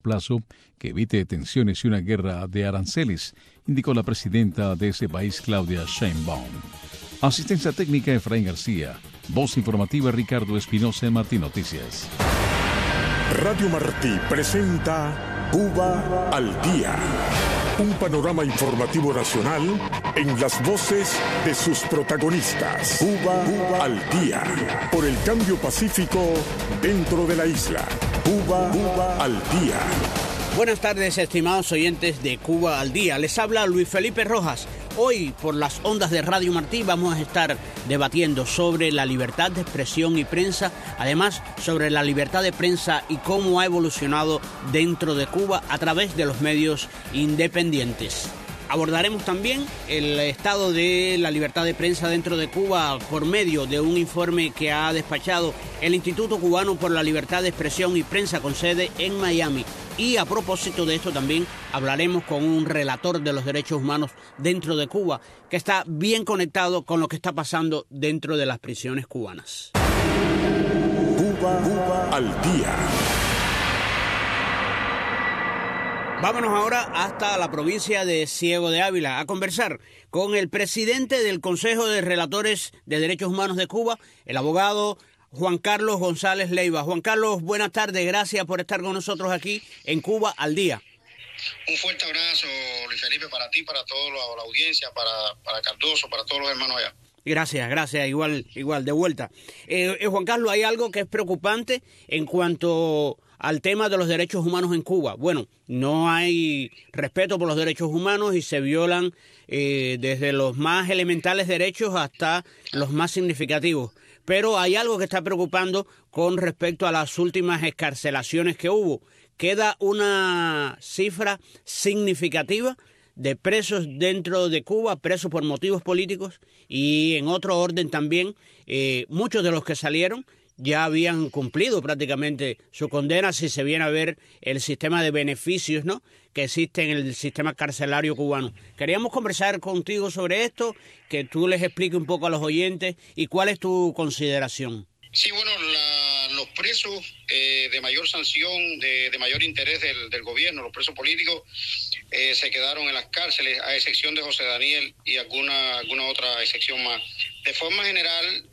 plazo que evite tensiones y una guerra de aranceles, indicó la presidenta de ese país, Claudia Sheinbaum. Asistencia técnica, Efraín García. Voz informativa, Ricardo Espinosa en Martí Noticias. Radio Martí presenta Cuba al Día. Un panorama informativo nacional en las voces de sus protagonistas. Cuba al Día. Por el cambio pacífico dentro de la isla. Cuba al Día. Buenas tardes, estimados oyentes de Cuba al Día. Les habla Luis Felipe Rojas. Hoy, por las ondas de Radio Martí, vamos a estar debatiendo sobre la libertad de expresión y prensa, además sobre la libertad de prensa y cómo ha evolucionado dentro de Cuba a través de los medios independientes. Abordaremos también el estado de la libertad de prensa dentro de Cuba por medio de un informe que ha despachado el Instituto Cubano por la Libertad de Expresión y Prensa con sede en Miami. Y a propósito de esto también hablaremos con un relator de los derechos humanos dentro de Cuba que está bien conectado con lo que está pasando dentro de las prisiones cubanas. Cuba al Día. Vámonos ahora hasta la provincia de Ciego de Ávila a conversar con el presidente del Consejo de Relatores de Derechos Humanos de Cuba, el abogado Juan Carlos González Leiva. Juan Carlos, buenas tardes, gracias por estar con nosotros aquí en Cuba al Día. Un fuerte abrazo, Luis Felipe, para ti, para toda la audiencia, para Cardoso, para todos los hermanos allá. Gracias, igual, de vuelta. Juan Carlos, hay algo que es preocupante en cuanto al tema de los derechos humanos en Cuba. Bueno, no hay respeto por los derechos humanos y se violan desde los más elementales derechos hasta los más significativos. Pero hay algo que está preocupando con respecto a las últimas excarcelaciones que hubo. Queda una cifra significativa de presos dentro de Cuba, presos por motivos políticos, y en otro orden también, muchos de los que salieron ya habían cumplido prácticamente su condena si se viene a ver el sistema de beneficios, ¿no?, que existe en el sistema carcelario cubano. Queríamos conversar contigo sobre esto, que tú les expliques un poco a los oyentes y cuál es tu consideración. Sí, bueno, los presos de mayor sanción, de mayor interés del gobierno, los presos políticos, se quedaron en las cárceles, a excepción de José Daniel y alguna otra excepción más. De forma general,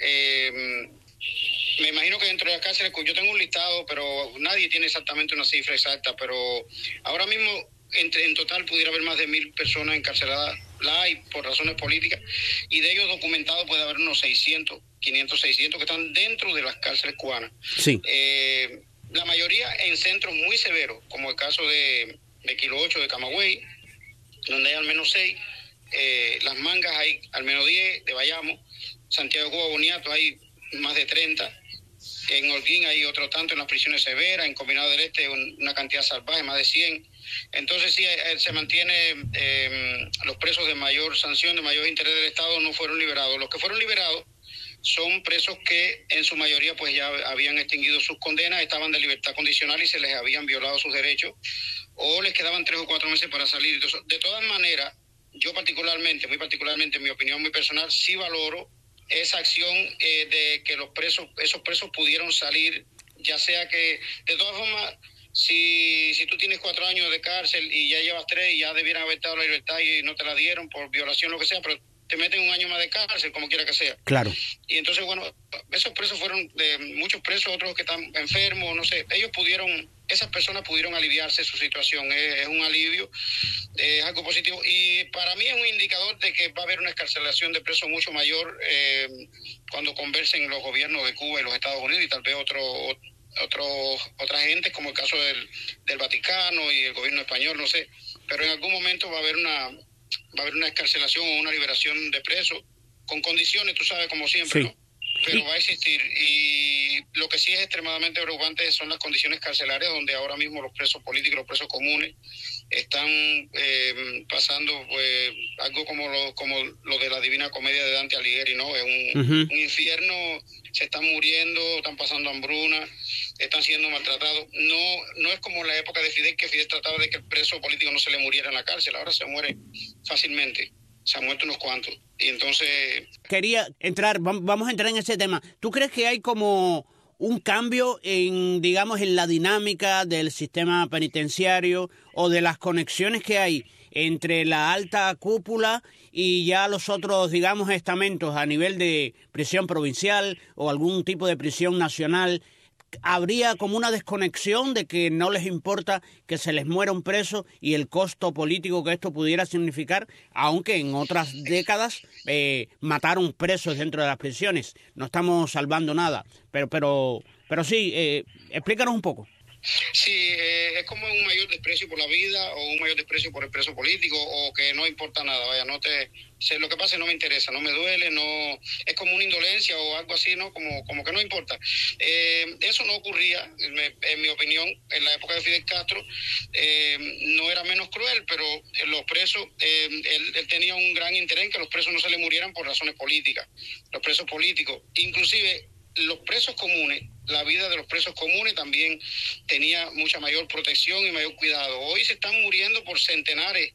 me imagino que dentro de las cárceles, yo tengo un listado, pero nadie tiene exactamente una cifra exacta, pero ahora mismo en total pudiera haber más de 1,000 personas encarceladas, la hay por razones políticas, y de ellos documentados puede haber unos 600, 500, 600 que están dentro de las cárceles cubanas. Sí. La mayoría en centros muy severos, como el caso de Kilo 8 de Camagüey, donde hay al menos 6, Las Mangas hay al menos 10, de Bayamo, Santiago de Cuba, Boniato hay más de 30, en Holguín hay otro tanto, en las prisiones severas, en Combinado del Este una cantidad salvaje, más de 100. Entonces sí, se mantiene, los presos de mayor sanción, de mayor interés del Estado no fueron liberados. Los que fueron liberados son presos que en su mayoría pues ya habían extinguido sus condenas, estaban de libertad condicional y se les habían violado sus derechos, o les quedaban 3 o 4 meses para salir. Entonces, de todas maneras, yo muy particularmente, en mi opinión muy personal, sí valoro esa acción de que esos presos pudieron salir, ya sea que, de todas formas, si tú tienes 4 años de cárcel y ya llevas 3 y ya debieran haber dado la libertad y no te la dieron por violación, lo que sea, pero te meten 1 año más de cárcel, como quiera que sea. Claro. Y entonces, bueno, esos presos fueron de muchos presos, otros que están enfermos, no sé, esas personas pudieron aliviarse su situación, es un alivio, es algo positivo, y para mí es un indicador de que va a haber una excarcelación de presos mucho mayor cuando conversen los gobiernos de Cuba y los Estados Unidos y tal vez otras gentes, como el caso del Vaticano y el gobierno español, no sé, pero en algún momento va a haber una excarcelación o una liberación de presos con condiciones, tú sabes, como siempre, sí, ¿no? Pero va a existir, y lo que sí es extremadamente preocupante son las condiciones carcelarias, donde ahora mismo los presos políticos, los presos comunes están pasando pues algo como lo de la Divina Comedia de Dante Alighieri, ¿no? Es un infierno, se están muriendo, están pasando hambruna, están siendo maltratados. No es como en la época de Fidel, que Fidel trataba de que el preso político no se le muriera en la cárcel, ahora se muere fácilmente. Se han muerto unos cuantos. Y entonces... Vamos a entrar en ese tema. ¿Tú crees que hay como un cambio en, digamos, en la dinámica del sistema penitenciario o de las conexiones que hay entre la alta cúpula y ya los otros, digamos, estamentos a nivel de prisión provincial o algún tipo de prisión nacional? ¿Habría como una desconexión de que no les importa que se les muera un preso y el costo político que esto pudiera significar, aunque en otras décadas mataron presos dentro de las prisiones? No estamos salvando nada, pero sí, explícanos un poco. Sí, es como un mayor desprecio por la vida o un mayor desprecio por el preso político, o que no importa nada, vaya, lo que pase no me interesa, no me duele, no, es como una indolencia o algo así, ¿no? Como que no importa. Eso no ocurría, en mi opinión, en la época de Fidel Castro. No era menos cruel, pero los presos, él tenía un gran interés en que los presos no se le murieran por razones políticas, los presos políticos, inclusive los presos comunes. La vida de los presos comunes también tenía mucha mayor protección y mayor cuidado. Hoy se están muriendo por centenares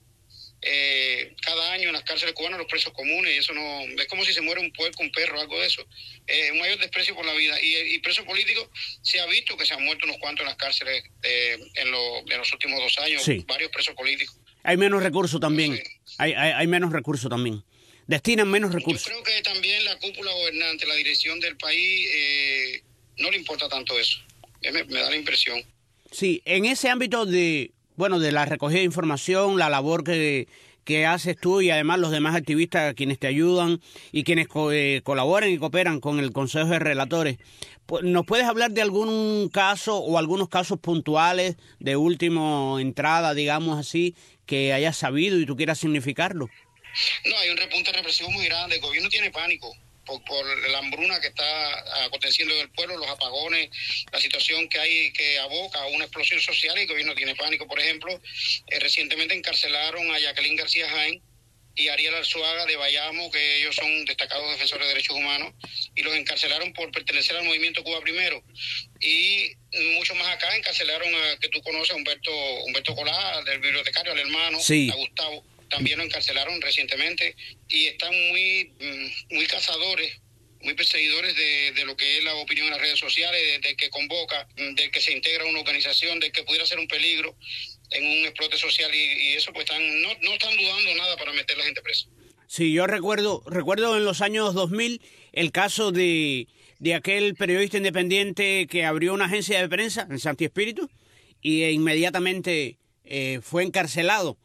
cada año en las cárceles cubanas los presos comunes, y eso no es como si se muere un puerco, un perro, algo de eso. Un mayor desprecio por la vida. Y presos políticos, se ha visto que se han muerto unos cuantos en las cárceles en los últimos 2 años, sí. Varios presos políticos. Hay menos recursos también. Sí. Hay menos recursos también. Destinan menos recursos. Yo creo que también la cúpula gobernante, la dirección del país, no le importa tanto eso. Me da la impresión. Sí, en ese ámbito de la recogida de información, la labor que haces tú y además los demás activistas quienes te ayudan y quienes colaboran y cooperan con el Consejo de Relatores, ¿nos puedes hablar de algún caso o algunos casos puntuales de última entrada, digamos así, que hayas sabido y tú quieras significarlo? No, hay un repunte represivo muy grande. El gobierno tiene pánico por la hambruna que está aconteciendo en el pueblo, los apagones, la situación que hay que aboca a una explosión social, y el gobierno tiene pánico. Por ejemplo, recientemente encarcelaron a Jacqueline García Jaén y Ariel Arzuaga de Bayamo, que ellos son destacados defensores de derechos humanos, y los encarcelaron por pertenecer al movimiento Cuba Primero. Y mucho más acá encarcelaron a, que tú conoces, a Humberto Colá, del bibliotecario, al hermano, sí. A Gustavo. También lo encarcelaron recientemente, y están muy cazadores, muy perseguidores de lo que es la opinión en las redes sociales, del que convoca, del que se integra a una organización, del que pudiera ser un peligro en un explote social, y eso pues no están dudando nada para meter a la gente presa. Sí, yo recuerdo en los años 2000 el caso de aquel periodista independiente que abrió una agencia de prensa en Santi Espíritu y inmediatamente fue encarcelado.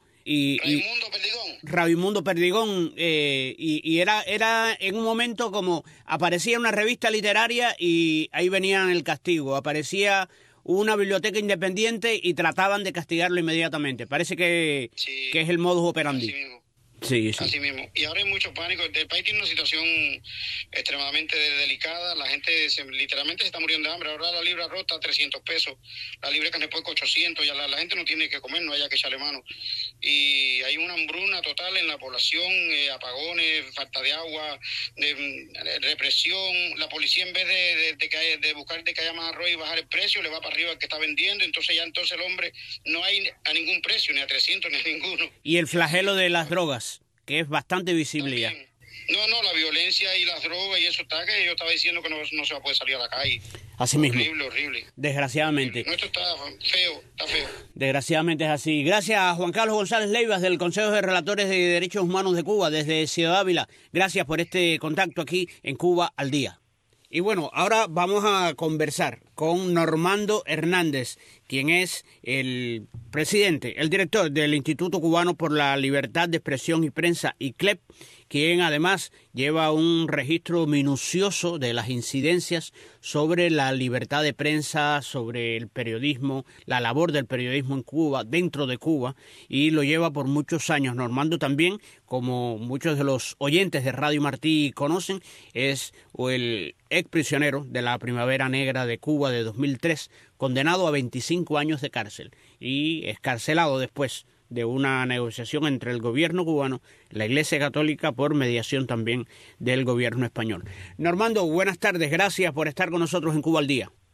Raimundo Perdigón, y era en un momento como aparecía una revista literaria y ahí venían el castigo, aparecía una biblioteca independiente y trataban de castigarlo inmediatamente. Parece que es el modus operandi. Sí. Así mismo. Y ahora hay mucho pánico. El país tiene una situación extremadamente delicada. La gente literalmente se está muriendo de hambre. Ahora la libra arroz está a 300 pesos. La libra de carne de puerco 800. Ya la gente no tiene que comer, no haya que echarle mano. Y hay una hambruna total en la población, apagones, falta de agua, represión. La policía, en vez de buscar de que haya más arroz y bajar el precio, le va para arriba al que está vendiendo. Entonces el hombre no hay a ningún precio, ni a 300, ni a ninguno. Y el flagelo de las drogas, que es bastante visible también. Ya. No, la violencia y las drogas y eso está, que yo estaba diciendo que no se va a poder salir a la calle. Así mismo. Horrible. Desgraciadamente. No, esto está feo. Desgraciadamente es así. Gracias a Juan Carlos González Leivas del Consejo de Relatores de Derechos Humanos de Cuba, desde Ciudad Ávila. Gracias por este contacto aquí en Cuba al Día. Y bueno, ahora vamos a conversar con Normando Hernández, quien es el presidente, el director del Instituto Cubano por la Libertad de Expresión y Prensa, ICLEP, quien además lleva un registro minucioso de las incidencias sobre la libertad de prensa, sobre el periodismo, la labor del periodismo en Cuba, dentro de Cuba, y lo lleva por muchos años. Normando también, como muchos de los oyentes de Radio Martí conocen, es el ex prisionero de la Primavera Negra de Cuba de 2003, condenado a 25 años de cárcel y excarcelado después de una negociación entre el gobierno cubano, la Iglesia Católica, por mediación también del gobierno español. Normando, buenas tardes, gracias por estar con nosotros en Cuba al Día.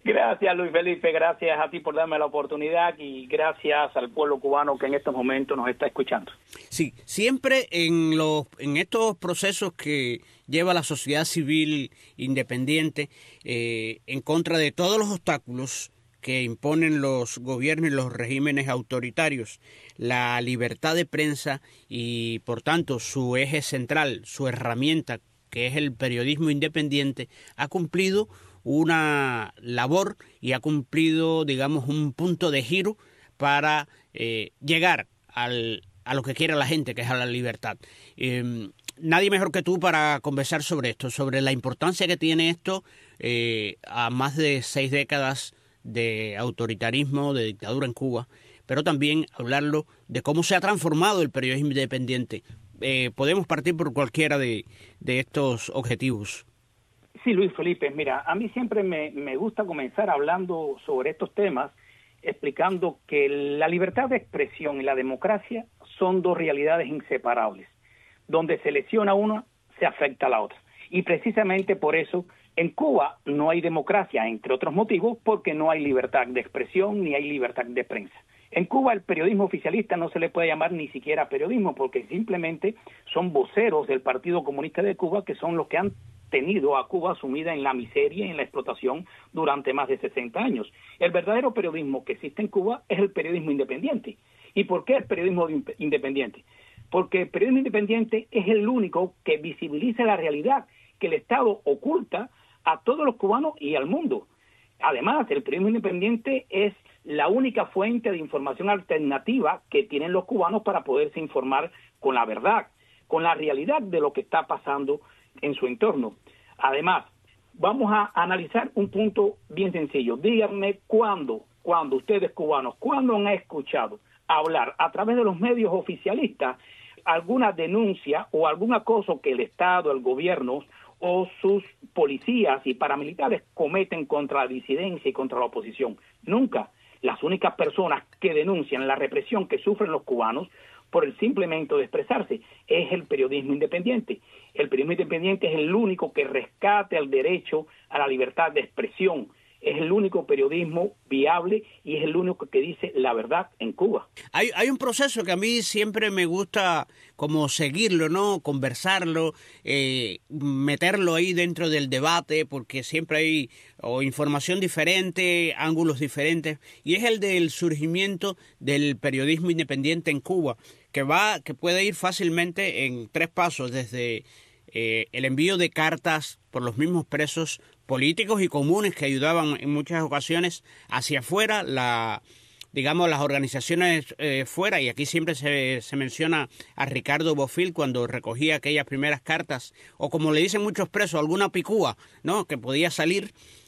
Gracias, Luis Felipe, gracias a ti por darme la oportunidad y gracias al pueblo cubano que en estos momentos nos está escuchando. Sí, siempre en estos procesos que lleva la sociedad civil independiente en contra de todos los obstáculos que imponen los gobiernos y los regímenes autoritarios, la libertad de prensa y, por tanto, su eje central, su herramienta, que es el periodismo independiente, ha cumplido una labor y ha cumplido, digamos, un punto de giro para llegar a lo que quiere la gente, que es a la libertad. Nadie mejor que tú para conversar sobre esto, sobre la importancia que tiene esto a más de 6 décadas de autoritarismo, de dictadura en Cuba, pero también hablarlo de cómo se ha transformado el periodismo independiente. Podemos partir por cualquiera de estos objetivos. Sí, Luis Felipe, mira, a mí siempre me gusta comenzar hablando sobre estos temas, explicando que la libertad de expresión y la democracia son 2 realidades inseparables. Donde se lesiona una, se afecta a la otra. Y precisamente por eso en Cuba no hay democracia, entre otros motivos, porque no hay libertad de expresión ni hay libertad de prensa. En Cuba el periodismo oficialista no se le puede llamar ni siquiera periodismo, porque simplemente son voceros del Partido Comunista de Cuba, que son los que han tenido a Cuba sumida en la miseria y en la explotación durante más de 60 años. El verdadero periodismo que existe en Cuba es el periodismo independiente. ¿Y por qué el periodismo independiente? Porque el periodismo independiente es el único que visibiliza la realidad que el Estado oculta a todos los cubanos y al mundo. Además, el periodismo independiente es la única fuente de información alternativa que tienen los cubanos para poderse informar con la verdad, con la realidad de lo que está pasando en su entorno. Además, vamos a analizar un punto bien sencillo. Díganme cuándo ustedes cubanos, cuándo han escuchado hablar a través de los medios oficialistas alguna denuncia o algún acoso que el Estado, el gobierno o sus policías y paramilitares cometen contra la disidencia y contra la oposición. Nunca. Las únicas personas que denuncian la represión que sufren los cubanos por el simplemente de expresarse es el periodismo independiente. El periodismo independiente es el único que rescata el derecho a la libertad de expresión. Es el único periodismo viable y es el único que dice la verdad en Cuba. Hay un proceso que a mí siempre me gusta como seguirlo, ¿no? Conversarlo, meterlo ahí dentro del debate, porque siempre hay información diferente, ángulos diferentes, y es el del surgimiento del periodismo independiente en Cuba, que puede ir fácilmente en 3 pasos, desde el envío de cartas por los mismos presos políticos y comunes que ayudaban en muchas ocasiones hacia afuera, las organizaciones fuera, y aquí siempre se menciona a Ricardo Bofill cuando recogía aquellas primeras cartas, o como le dicen muchos presos, alguna picúa, ¿no?, que podía salir,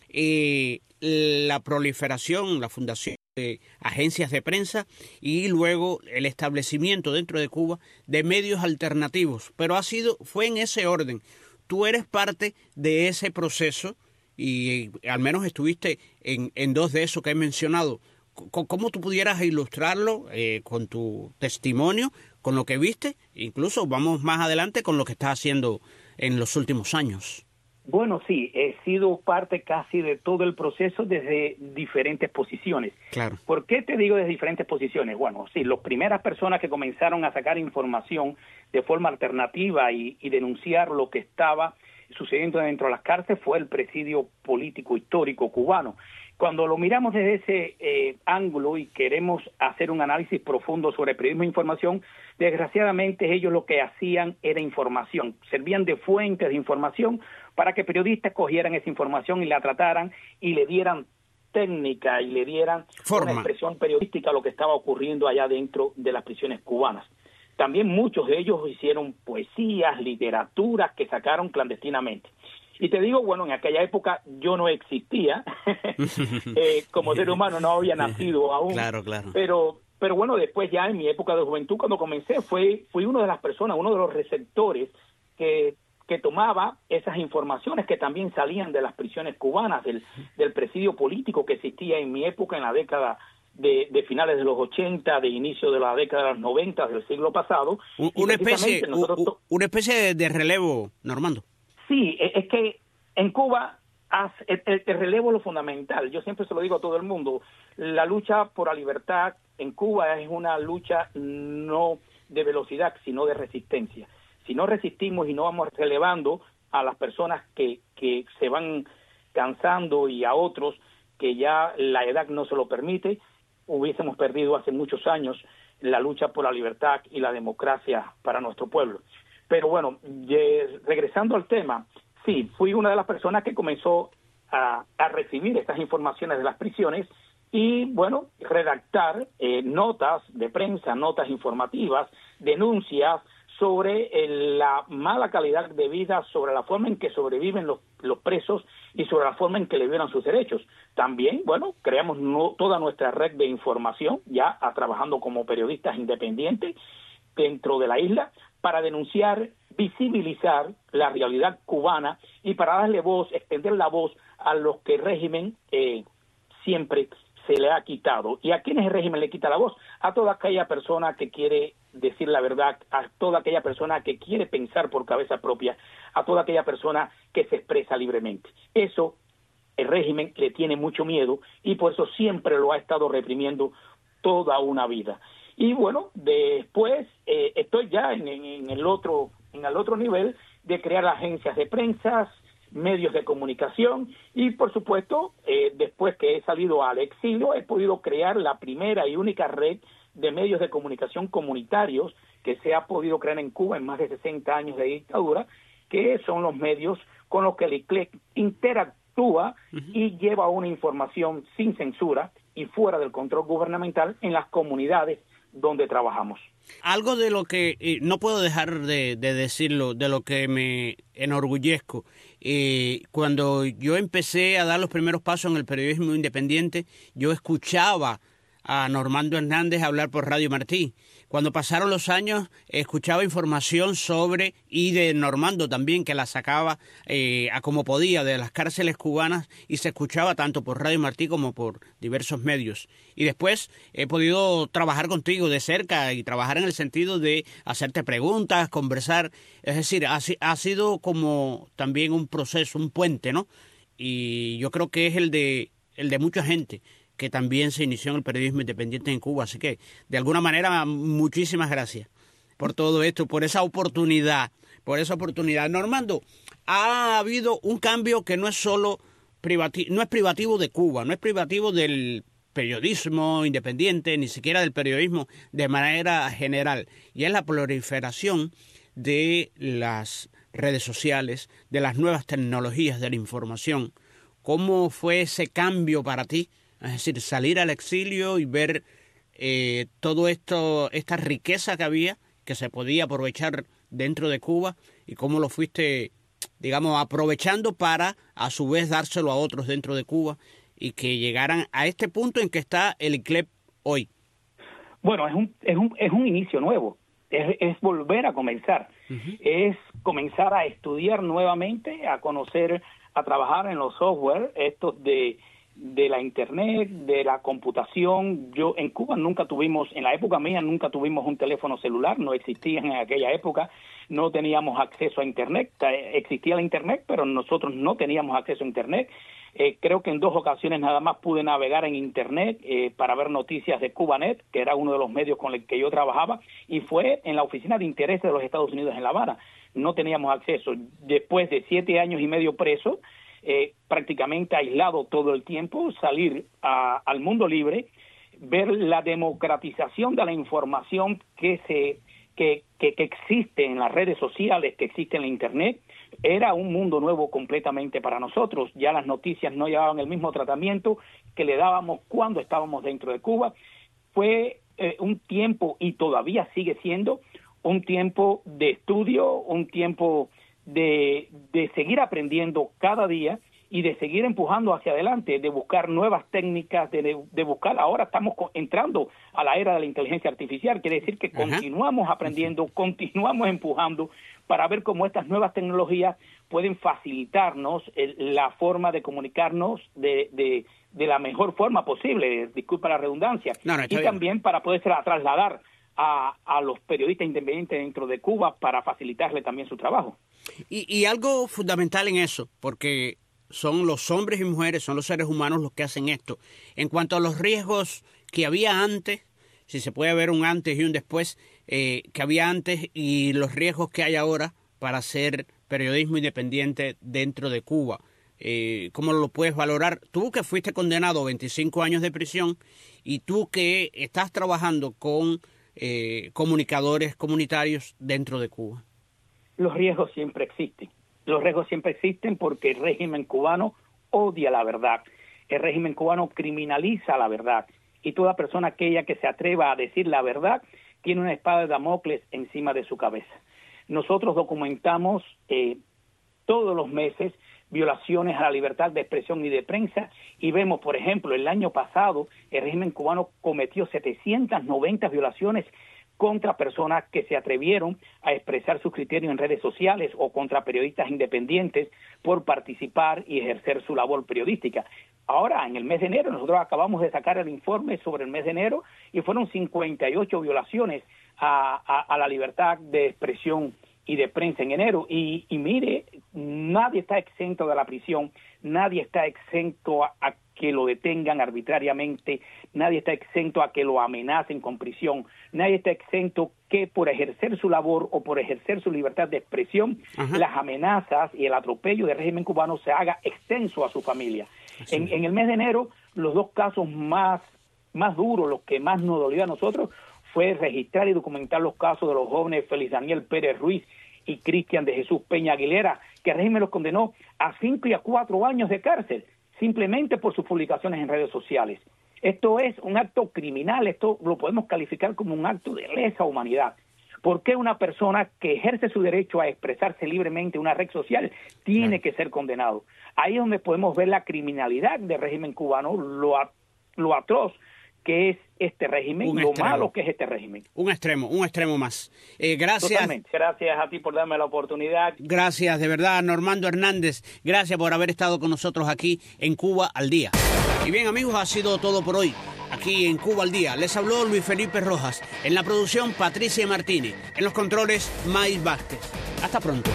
la proliferación, la fundación de agencias de prensa y luego el establecimiento dentro de Cuba de medios alternativos, pero fue en ese orden. Tú eres parte de ese proceso y al menos estuviste en 2 de esos que he mencionado. ¿Cómo tú pudieras ilustrarlo con tu testimonio, con lo que viste? Incluso vamos más adelante con lo que estás haciendo en los últimos años. Bueno, sí, he sido parte casi de todo el proceso desde diferentes posiciones. Claro. ¿Por qué te digo desde diferentes posiciones? Bueno, sí, las primeras personas que comenzaron a sacar información de forma alternativa y denunciar lo que estaba sucediendo dentro de las cárceles fue el presidio político histórico cubano. Cuando lo miramos desde ese ángulo y queremos hacer un análisis profundo sobre periodismo de información, desgraciadamente ellos lo que hacían era información, servían de fuentes de información para que periodistas cogieran esa información y la trataran y le dieran técnica y le dieran forma, una expresión periodística a lo que estaba ocurriendo allá dentro de las prisiones cubanas. También muchos de ellos hicieron poesías, literaturas que sacaron clandestinamente. Y te digo, bueno, en aquella época yo no existía, como ser humano no había nacido aún, claro. Pero bueno, después ya en mi época de juventud, cuando comencé, fui una de las personas, uno de los receptores que tomaba esas informaciones que también salían de las prisiones cubanas, del presidio político que existía en mi época, en la década de finales de los 80, de inicio de la década de los 90 del siglo pasado. Una especie de relevo, Normando. Sí, es que en Cuba el relevo es lo fundamental. Yo siempre se lo digo a todo el mundo. La lucha por la libertad en Cuba es una lucha no de velocidad, sino de resistencia. Si no resistimos y no vamos relevando a las personas que se van cansando y a otros que ya la edad no se lo permite, hubiésemos perdido hace muchos años la lucha por la libertad y la democracia para nuestro pueblo. Pero bueno, regresando al tema, sí, fui una de las personas que comenzó a recibir estas informaciones de las prisiones y, bueno, redactar notas de prensa, notas informativas, denuncias sobre la mala calidad de vida, sobre la forma en que sobreviven los presos y sobre la forma en que le violan sus derechos. También, bueno, creamos toda nuestra red de información, ya trabajando como periodistas independientes dentro de la isla, para denunciar, visibilizar la realidad cubana y para darle voz, extender la voz a los que el régimen siempre se le ha quitado. ¿Y a quiénes el régimen le quita la voz? A toda aquella persona que quiere decir la verdad, a toda aquella persona que quiere pensar por cabeza propia, a toda aquella persona que se expresa libremente. Eso el régimen le tiene mucho miedo y por eso siempre lo ha estado reprimiendo toda una vida. Y bueno, después estoy ya en el otro nivel de crear agencias de prensa, medios de comunicación y por supuesto después que he salido al exilio he podido crear la primera y única red de medios de comunicación comunitarios que se ha podido crear en Cuba en más de 60 años de dictadura, que son los medios con los que el ICLEC interactúa y lleva una información sin censura y fuera del control gubernamental en las comunidades donde trabajamos. Algo de lo que no puedo dejar de decirlo, de lo que me enorgullezco. Cuando yo empecé a dar los primeros pasos en el periodismo independiente, yo escuchaba a Normando Hernández hablar por Radio Martí. Cuando pasaron los años, escuchaba información sobre, y de Normando también, que la sacaba a como podía de las cárceles cubanas, y se escuchaba tanto por Radio Martí como por diversos medios. Y después he podido trabajar contigo de cerca y trabajar en el sentido de hacerte preguntas, conversar. Es decir, ha sido como también un proceso, un puente, ¿no? Y yo creo que es el de mucha gente que también se inició en el periodismo independiente en Cuba. Así que, de alguna manera, muchísimas gracias por todo esto, por esa oportunidad. Normando, ha habido un cambio que no es solo no es privativo de Cuba, no es privativo del periodismo independiente, ni siquiera del periodismo de manera general, y es la proliferación de las redes sociales, de las nuevas tecnologías de la información. ¿Cómo fue ese cambio para ti? Es decir, salir al exilio y ver todo esto, esta riqueza que había, que se podía aprovechar dentro de Cuba, y cómo lo fuiste, digamos, aprovechando para a su vez dárselo a otros dentro de Cuba y que llegaran a este punto en que está el ICLEP hoy. Bueno, es un inicio nuevo, es volver a comenzar, es comenzar a estudiar nuevamente, a conocer, a trabajar en los software estos de la internet, de la computación. Yo en Cuba en la época mía nunca tuvimos un teléfono celular, no existían en aquella época, no teníamos acceso a internet, existía la internet, pero nosotros no teníamos acceso a internet. Creo que en 2 ocasiones nada más pude navegar en internet para ver noticias de Cubanet, que era uno de los medios con el que yo trabajaba, y fue en la Oficina de Interés de los Estados Unidos en La Habana. No teníamos acceso. Después de 7 años y medio preso, prácticamente aislado todo el tiempo, salir al mundo libre, ver la democratización de la información que existe en las redes sociales, que existe en la internet, era un mundo nuevo completamente para nosotros. Ya las noticias no llevaban el mismo tratamiento que le dábamos cuando estábamos dentro de Cuba. Fue un tiempo, y todavía sigue siendo, un tiempo de estudio, un tiempo de seguir aprendiendo cada día y de seguir empujando hacia adelante, de buscar nuevas técnicas, de buscar. Ahora estamos entrando a la era de la inteligencia artificial, quiere decir que continuamos aprendiendo, continuamos empujando para ver cómo estas nuevas tecnologías pueden facilitarnos la forma de comunicarnos de la mejor forma posible, disculpa la redundancia, y también para poder trasladar a los periodistas independientes dentro de Cuba para facilitarle también su trabajo. Y algo fundamental en eso, porque son los hombres y mujeres, son los seres humanos los que hacen esto. En cuanto a los riesgos que había antes, si se puede ver un antes y un después, que había antes y los riesgos que hay ahora para hacer periodismo independiente dentro de Cuba. ¿Cómo lo puedes valorar? Tú que fuiste condenado a 25 años de prisión y tú que estás trabajando con comunicadores comunitarios dentro de Cuba. Los riesgos siempre existen. Los riesgos siempre existen porque el régimen cubano odia la verdad. El régimen cubano criminaliza la verdad. Y toda persona aquella que se atreva a decir la verdad tiene una espada de Damocles encima de su cabeza. Nosotros documentamos todos los meses violaciones a la libertad de expresión y de prensa y vemos, por ejemplo, el año pasado el régimen cubano cometió 790 violaciones contra personas que se atrevieron a expresar sus criterios en redes sociales o contra periodistas independientes por participar y ejercer su labor periodística. Ahora, en el mes de enero, nosotros acabamos de sacar el informe sobre el mes de enero y fueron 58 violaciones a la libertad de expresión y de prensa en enero. Y mire, nadie está exento de la prisión, nadie está exento a que lo detengan arbitrariamente, nadie está exento a que lo amenacen con prisión, nadie está exento que por ejercer su labor o por ejercer su libertad de expresión, las amenazas y el atropello del régimen cubano se haga extenso a su familia. En el mes de enero, los dos casos más duros, los que más nos dolió a nosotros, fue registrar y documentar los casos de los jóvenes Félix Daniel Pérez Ruiz y Cristian de Jesús Peña Aguilera, que el régimen los condenó a 5 y a 4 años de cárcel, simplemente por sus publicaciones en redes sociales. Esto es un acto criminal, esto lo podemos calificar como un acto de lesa humanidad. ¿Por qué una persona que ejerce su derecho a expresarse libremente en una red social tiene que ser condenado? Ahí es donde podemos ver la criminalidad del régimen cubano, lo atroz que es este régimen, lo malo que es este régimen. Un extremo más. Gracias. Totalmente. Gracias a ti por darme la oportunidad. Gracias, de verdad, Normando Hernández. Gracias por haber estado con nosotros aquí en Cuba al Día. Y bien, amigos, ha sido todo por hoy. Aquí en Cuba al Día les habló Luis Felipe Rojas. En la producción, Patricia Martínez. En los controles, Maíz Vázquez. Hasta pronto.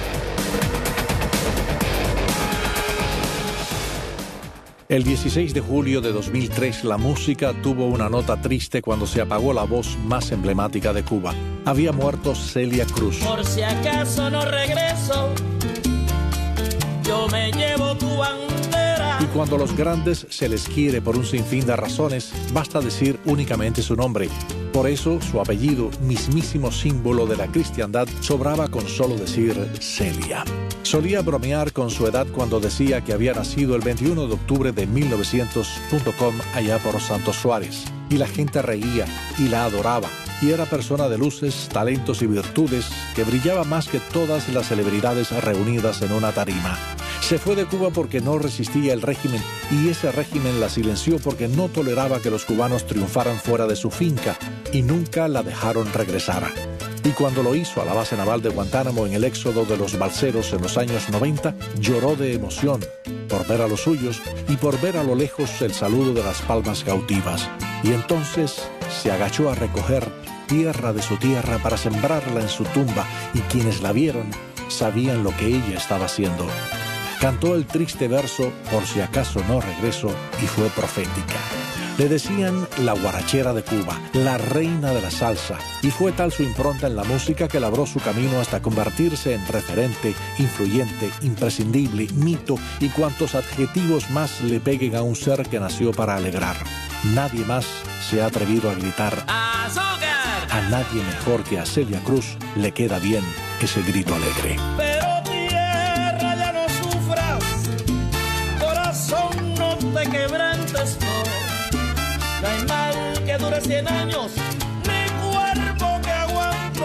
El 16 de julio de 2003, la música tuvo una nota triste cuando se apagó la voz más emblemática de Cuba. Había muerto Celia Cruz. Por si acaso no regreso, yo me llevo tu bandera. Y cuando a los grandes se les quiere por un sinfín de razones, basta decir únicamente su nombre. Por eso, su apellido, mismísimo símbolo de la cristiandad, sobraba con solo decir Celia. Solía bromear con su edad cuando decía que había nacido el 21 de octubre de 1900.com allá por Santos Suárez. Y la gente reía y la adoraba. Y era persona de luces, talentos y virtudes que brillaba más que todas las celebridades reunidas en una tarima. Se fue de Cuba porque no resistía el régimen y ese régimen la silenció porque no toleraba que los cubanos triunfaran fuera de su finca y nunca la dejaron regresar. Y cuando lo hizo a la base naval de Guantánamo en el éxodo de los balseros en los años 90, lloró de emoción por ver a los suyos y por ver a lo lejos el saludo de las palmas cautivas. Y entonces se agachó a recoger tierra de su tierra para sembrarla en su tumba y quienes la vieron sabían lo que ella estaba haciendo. Cantó el triste verso, por si acaso no regreso, y fue profética. Le decían la guarachera de Cuba, la reina de la salsa, y fue tal su impronta en la música que labró su camino hasta convertirse en referente, influyente, imprescindible, mito y cuantos adjetivos más le peguen a un ser que nació para alegrar. Nadie más se ha atrevido a gritar ¡Azúcar! A nadie mejor que a Celia Cruz le queda bien ese grito alegre. Pero tierra, ya no sufras, corazón, no te quebrantes, no hay mal que dure 100 años, ni cuerpo que aguante.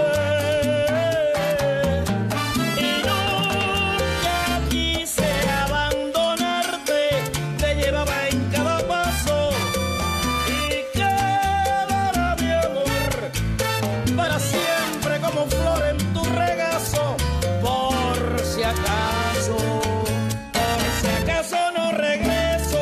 Y nunca quise abandonarte, te llevaba en cada paso. Y quedará mi amor para siempre como flor en tu regazo. Por si acaso no regreso.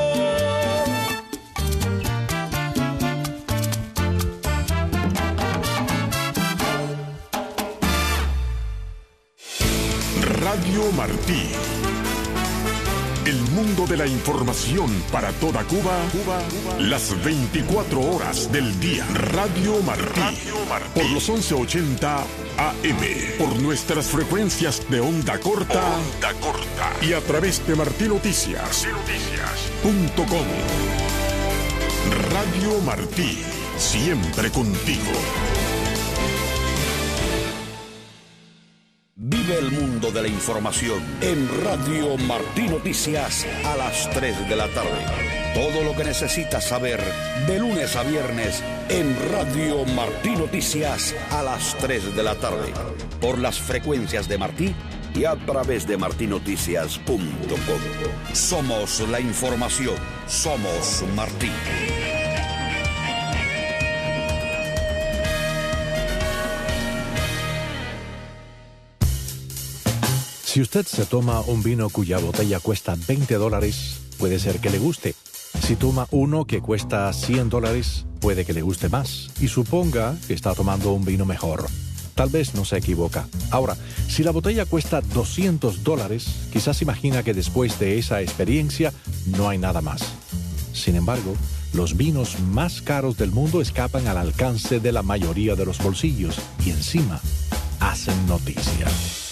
Radio Martí, El mundo de la información para toda Cuba, las 24 horas del día. Radio Martí. Por los 1180 AM. Por nuestras frecuencias de onda corta. Y a través de martinoticias.com. Radio Martí. Siempre contigo. Vive el mundo de la información en Radio Martí Noticias a las 3 de la tarde. Todo lo que necesitas saber de lunes a viernes en Radio Martí Noticias a las 3 de la tarde. Por las frecuencias de Martí y a través de martinoticias.com. Somos la información. Somos Martí. Si usted se toma un vino cuya botella cuesta $20, puede ser que le guste. Si toma uno que cuesta $100, puede que le guste más. Y suponga que está tomando un vino mejor. Tal vez no se equivoca. Ahora, si la botella cuesta $200, quizás imagina que después de esa experiencia no hay nada más. Sin embargo, los vinos más caros del mundo escapan al alcance de la mayoría de los bolsillos y encima hacen noticia.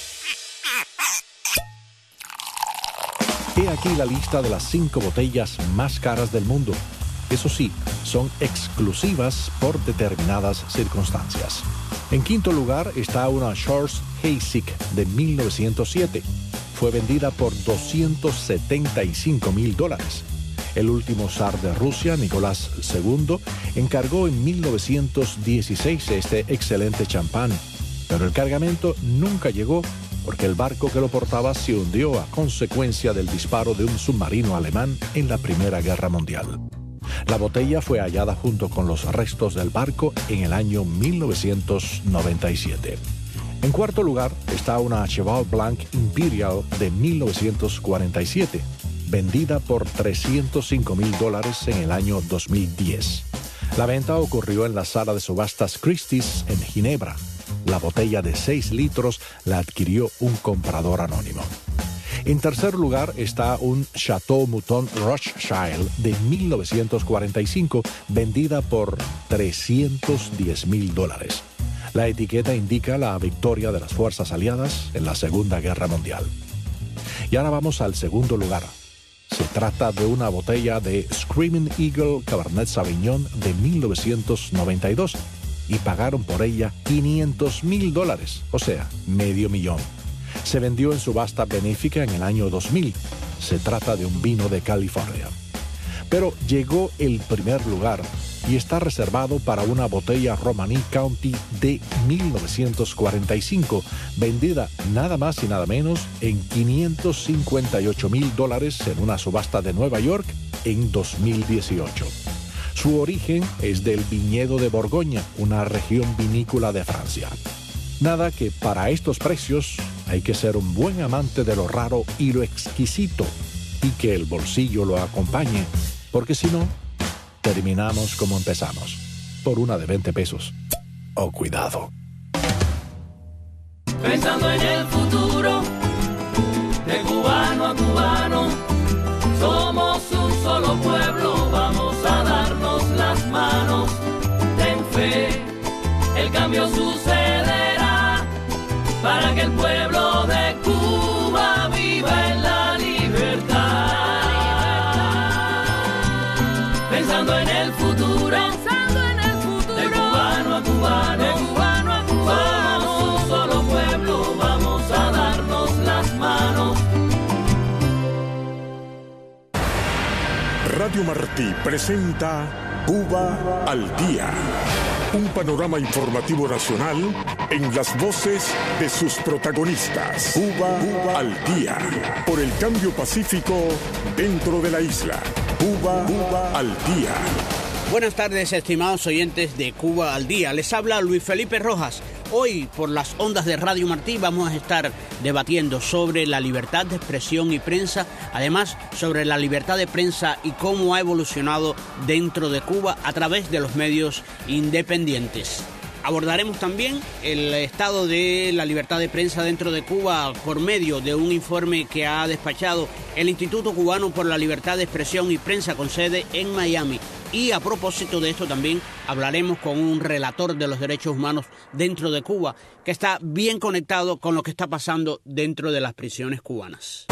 He aquí la lista de las 5 botellas más caras del mundo. Eso sí, son exclusivas por determinadas circunstancias. En quinto lugar está una Schorsch Heysig de 1907. Fue vendida por $275,000. El último zar de Rusia, Nicolás II, encargó en 1916 este excelente champán. Pero el cargamento nunca llegó porque el barco que lo portaba se hundió a consecuencia del disparo de un submarino alemán en la Primera Guerra Mundial. La botella fue hallada junto con los restos del barco en el año 1997. En cuarto lugar está una Cheval Blanc Imperial de 1947, vendida por $305,000 en el año 2010. La venta ocurrió en la sala de subastas Christie's en Ginebra. La botella de 6 litros la adquirió un comprador anónimo. En tercer lugar está un Chateau Mouton Rothschild de 1945, vendida por $310,000. La etiqueta indica la victoria de las fuerzas aliadas en la Segunda Guerra Mundial. Y ahora vamos al segundo lugar. Se trata de una botella de Screaming Eagle Cabernet Sauvignon de 1992. Y pagaron por ella $500,000, o sea, $500,000. Se vendió en subasta benéfica en el año 2000. Se trata de un vino de California. Pero llegó el primer lugar y está reservado para una botella Romanée County de 1945, vendida nada más y nada menos en $558,000 en una subasta de Nueva York en 2018. Su origen es del viñedo de Borgoña, una región vinícola de Francia. Nada que para estos precios hay que ser un buen amante de lo raro y lo exquisito y que el bolsillo lo acompañe, porque si no, terminamos como empezamos, por una de 20 pesos. ¡Oh, cuidado! Pensando en el futuro, de cubano a cubano, somos un solo pueblo, vamos a darnos las manos. Ten fe, el cambio sucederá, para que el pueblo de Cuba viva en la libertad. Pensando en el futuro, de cubano a cubano, somos un solo pueblo, vamos a darnos las manos. Radio Martí presenta Cuba al Día. Un panorama informativo nacional en las voces de sus protagonistas. Cuba al Día. Por el cambio pacífico dentro de la isla. Cuba al Día. Buenas tardes, estimados oyentes de Cuba al Día. Les habla Luis Felipe Rojas. Hoy, por las ondas de Radio Martí, vamos a estar debatiendo sobre la libertad de expresión y prensa, además sobre la libertad de prensa y cómo ha evolucionado dentro de Cuba a través de los medios independientes. Abordaremos también el estado de la libertad de prensa dentro de Cuba por medio de un informe que ha despachado el Instituto Cubano por la Libertad de Expresión y Prensa con sede en Miami. Y a propósito de esto también hablaremos con un relator de los derechos humanos dentro de Cuba que está bien conectado con lo que está pasando dentro de las prisiones cubanas.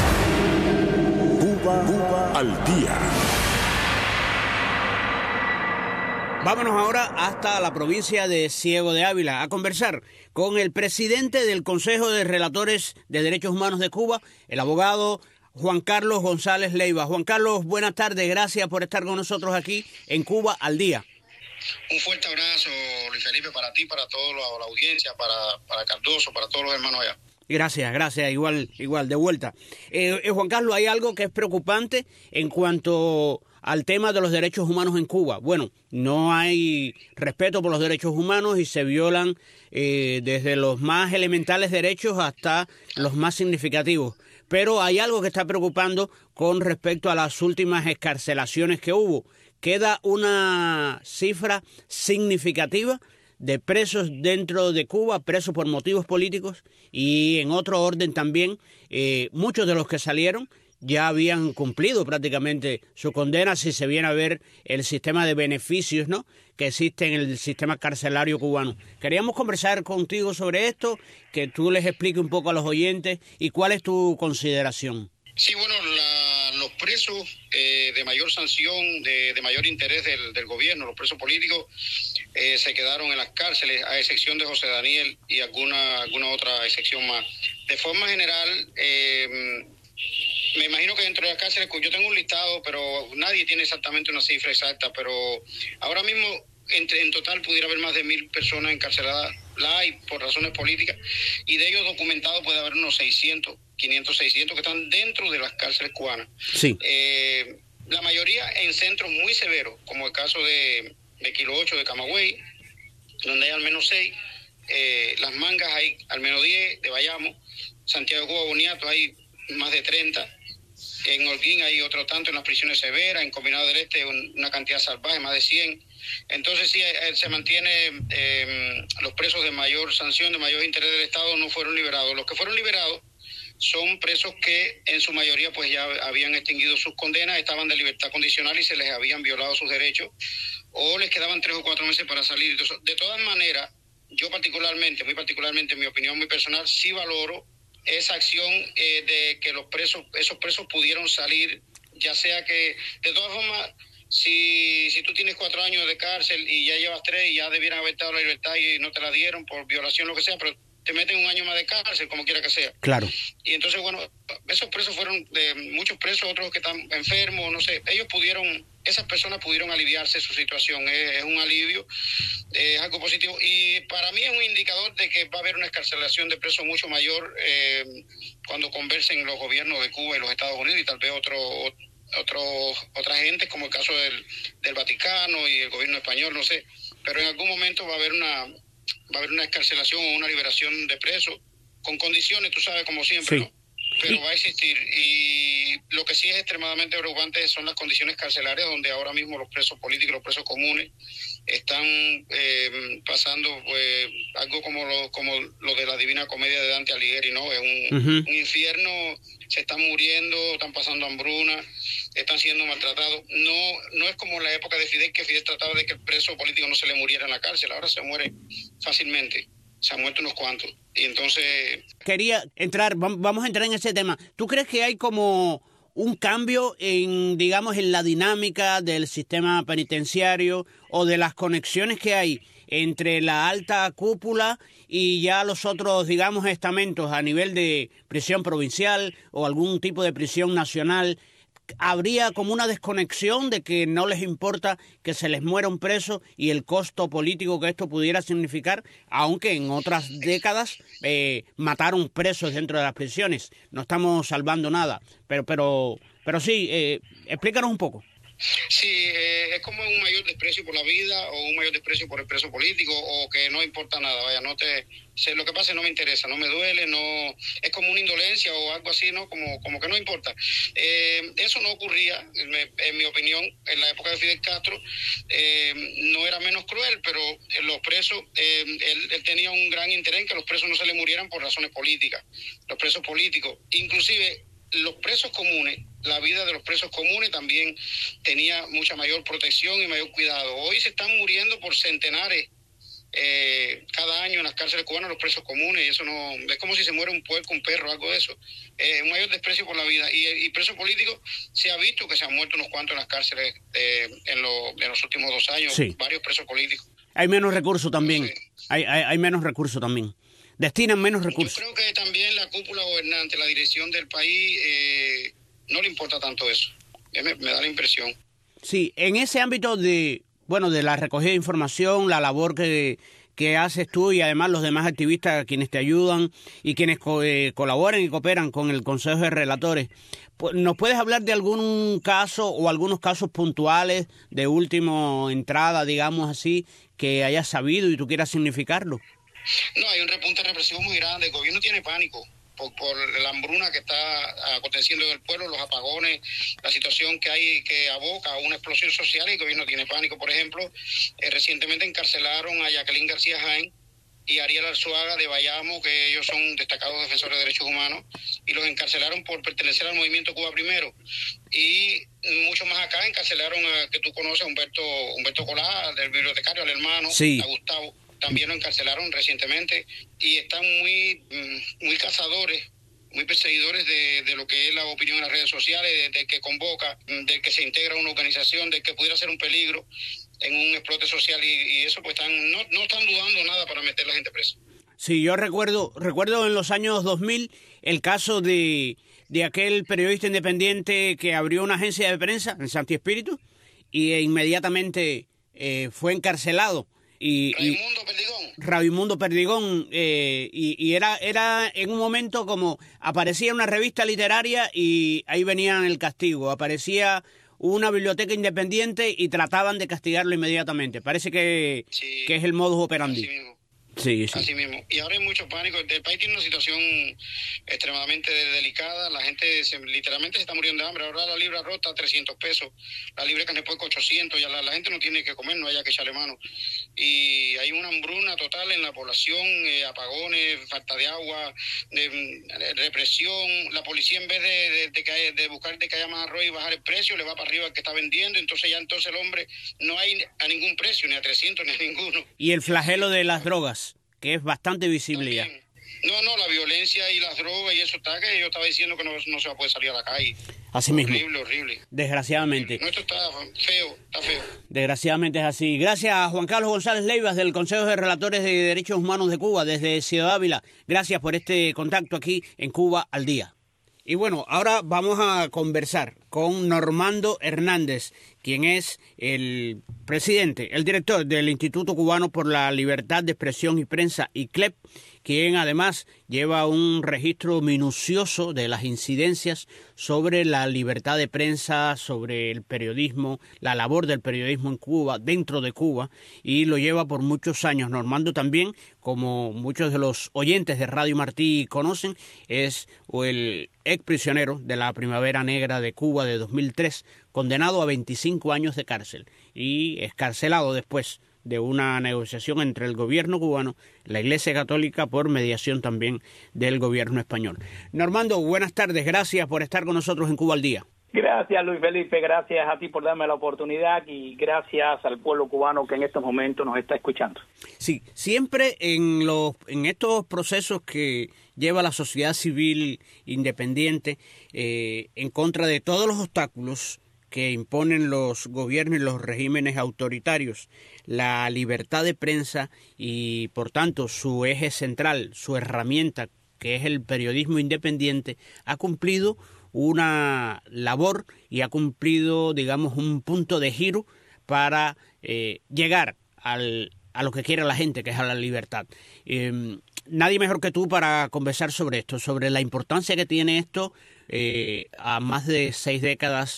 Cuba al día. Vámonos ahora hasta la provincia de Ciego de Ávila a conversar con el presidente del Consejo de Relatores de Derechos Humanos de Cuba, el abogado Juan Carlos González Leiva. Juan Carlos, buenas tardes, gracias por estar con nosotros aquí en Cuba al día. Un fuerte abrazo, Luis Felipe, para ti, para toda la audiencia, para Cardoso, para todos los hermanos allá. Gracias, igual, de vuelta. Juan Carlos, hay algo que es preocupante en cuanto al tema de los derechos humanos en Cuba. Bueno, no hay respeto por los derechos humanos y se violan desde los más elementales derechos hasta los más significativos. Pero hay algo que está preocupando con respecto a las últimas excarcelaciones que hubo. Queda una cifra significativa de presos dentro de Cuba, presos por motivos políticos, y en otro orden también, muchos de los que salieron ya habían cumplido prácticamente su condena si se viene a ver el sistema de beneficios, ¿no?, que existe en el sistema carcelario cubano. Queríamos conversar contigo sobre esto, que tú les expliques un poco a los oyentes y cuál es tu consideración. Sí, bueno, los presos de mayor sanción, de mayor interés del gobierno, los presos políticos, se quedaron en las cárceles, a excepción de José Daniel y alguna otra excepción más. De forma general, me imagino que dentro de las cárceles, yo tengo un listado, pero nadie tiene exactamente una cifra exacta, pero ahora mismo en total pudiera haber más de 1,000 personas encarceladas, la hay por razones políticas, y de ellos documentados puede haber unos 600, 500, 600 que están dentro de las cárceles cubanas. Sí. La mayoría en centros muy severos, como el caso de Kilo 8 de Camagüey, donde hay al menos 6, Las Mangas hay al menos 10, de Bayamo, Santiago de Cuba, Boniato hay más de 30, en Holguín hay otro tanto, en las prisiones severas, en Combinado del Este una cantidad salvaje, más de 100. Entonces sí, se mantiene, los presos de mayor sanción, de mayor interés del Estado no fueron liberados. Los que fueron liberados son presos que en su mayoría pues ya habían extinguido sus condenas, estaban de libertad condicional y se les habían violado sus derechos, o les quedaban 3 o 4 meses para salir. Entonces, de todas maneras, yo muy particularmente, en mi opinión muy personal, sí valoro esa acción de que esos presos pudieron salir, ya sea que, de todas formas, si tú tienes 4 años de cárcel y ya llevas 3 y ya debieran haber dado la libertad y no te la dieron por violación, lo que sea, pero te meten 1 año más de cárcel, como quiera que sea. Claro. Y entonces, bueno, esos presos fueron de muchos presos, otros que están enfermos, no sé, esas personas pudieron aliviarse su situación, es un alivio, es algo positivo, y para mí es un indicador de que va a haber una excarcelación de presos mucho mayor cuando conversen los gobiernos de Cuba y los Estados Unidos y tal vez otras gentes, como el caso del Vaticano y el gobierno español, no sé, pero en algún momento va a haber una excarcelación o una liberación de presos con condiciones, tú sabes, como siempre, sí, ¿no? Pero va a existir, y lo que sí es extremadamente preocupante son las condiciones carcelarias, donde ahora mismo los presos políticos, los presos comunes están pasando pues algo como lo de la Divina Comedia de Dante Alighieri, ¿no? Es un infierno, se están muriendo, están pasando hambruna, están siendo maltratados. No es como en la época de Fidel, que Fidel trataba de que el preso político no se le muriera en la cárcel, ahora se muere fácilmente. Se han muerto unos cuantos. Y entonces... Vamos a entrar en ese tema. ¿Tú crees que hay como un cambio en la dinámica del sistema penitenciario o de las conexiones que hay entre la alta cúpula y ya los otros, estamentos a nivel de prisión provincial o algún tipo de prisión nacional? ¿Habría como una desconexión de que no les importa que se les muera un preso y el costo político que esto pudiera significar, aunque en otras décadas mataron presos dentro de las prisiones? No estamos salvando nada, pero sí, explícanos un poco. Sí, es como un mayor desprecio por la vida o un mayor desprecio por el preso político, o que no importa nada, vaya, lo que pase no me interesa, no me duele, no, es como una indolencia o algo así, ¿no? Como que no importa. Eso no ocurría, en mi opinión, en la época de Fidel Castro. No era menos cruel, pero los presos, él tenía un gran interés en que los presos no se le murieran por razones políticas, los presos políticos, inclusive los presos comunes. La vida de los presos comunes también tenía mucha mayor protección y mayor cuidado. Hoy se están muriendo por centenares cada año en las cárceles cubanas los presos comunes, y eso no es como si se muere un puerco, un perro, algo de eso. Un mayor desprecio por la vida. Y presos políticos, se ha visto que se han muerto unos cuantos en las cárceles en los últimos 2 años, sí. Varios presos políticos. Hay menos recursos también. Sí. Hay menos recursos también. Destinan menos recursos. Yo creo que también la cúpula gobernante, la dirección del país, no le importa tanto eso. Me da la impresión. Sí, en ese ámbito de la recogida de información, la labor que haces tú y además los demás activistas quienes te ayudan y quienes colaboran y cooperan con el Consejo de Relatores, ¿nos puedes hablar de algún caso o algunos casos puntuales de última entrada, digamos así, que hayas sabido y tú quieras significarlo? No, hay un repunte represivo muy grande. El gobierno tiene pánico por la hambruna que está aconteciendo en el pueblo, los apagones, la situación que hay que aboca a una explosión social, y el gobierno tiene pánico. Por ejemplo, recientemente encarcelaron a Jacqueline García Jaén y Ariel Arzuaga de Bayamo, que ellos son destacados defensores de derechos humanos, y los encarcelaron por pertenecer al movimiento Cuba Primero. Y mucho más acá encarcelaron que tú conoces, a Humberto Colá, del bibliotecario, al hermano, sí. A Gustavo. También lo encarcelaron recientemente, y están muy cazadores, muy perseguidores de lo que es la opinión en las redes sociales, del que convoca, del que se integra a una organización, del que pudiera ser un peligro en un explote social, y eso pues no están dudando nada para meter a la gente presa. Sí, yo recuerdo en los años 2000 el caso de aquel periodista independiente que abrió una agencia de prensa en Santi Espíritu y inmediatamente fue encarcelado. Raimundo Perdigón, y era en un momento como aparecía una revista literaria y ahí venía el castigo, aparecía una biblioteca independiente y trataban de castigarlo inmediatamente. Parece que es el modus operandi. Sí. Así mismo. Y ahora hay mucho pánico. El país tiene una situación extremadamente delicada. La gente literalmente se está muriendo de hambre. Ahora la libra arroz está a 300 pesos. La libra de carne de puerco 800. Ya la gente no tiene que comer, no haya que echarle mano. Y hay una hambruna total en la población, apagones, falta de agua, represión. La policía, en vez de buscar de que haya más arroz y bajar el precio, le va para arriba al que está vendiendo. Entonces el hombre no hay a ningún precio, ni a 300, ni a ninguno. Y el flagelo de las drogas, que es bastante visible también. Ya. No, la violencia y las drogas y eso está, que yo estaba diciendo que no se va a poder salir a la calle. Así mismo. Horrible. Desgraciadamente. No, esto está feo. Desgraciadamente es así. Gracias a Juan Carlos González Leivas del Consejo de Relatores de Derechos Humanos de Cuba, desde Ciudad Ávila. Gracias por este contacto aquí en Cuba al Día. Y bueno, ahora vamos a conversar con Normando Hernández, quien es el presidente, el director del Instituto Cubano por la Libertad de Expresión y Prensa, ICLEP, quien además lleva un registro minucioso de las incidencias sobre la libertad de prensa, sobre el periodismo, la labor del periodismo en Cuba, dentro de Cuba, y lo lleva por muchos años. Normando también, como muchos de los oyentes de Radio Martí conocen, es el ex prisionero de la Primavera Negra de Cuba de 2003, condenado a 25 años de cárcel y excarcelado después de una negociación entre el gobierno cubano, la Iglesia Católica, por mediación también del gobierno español. Normando, buenas tardes, gracias por estar con nosotros en Cuba al Día. Gracias, Luis Felipe, gracias a ti por darme la oportunidad y gracias al pueblo cubano que en estos momentos nos está escuchando. Sí, siempre en estos procesos que lleva la sociedad civil independiente en contra de todos los obstáculos que imponen los gobiernos y los regímenes autoritarios, la libertad de prensa y, por tanto, su eje central, su herramienta, que es el periodismo independiente, ha cumplido una labor y ha cumplido, digamos, un punto de giro para llegar a lo que quiere la gente, que es a la libertad. Nadie mejor que tú para conversar sobre esto, sobre la importancia que tiene esto a más de 6 décadas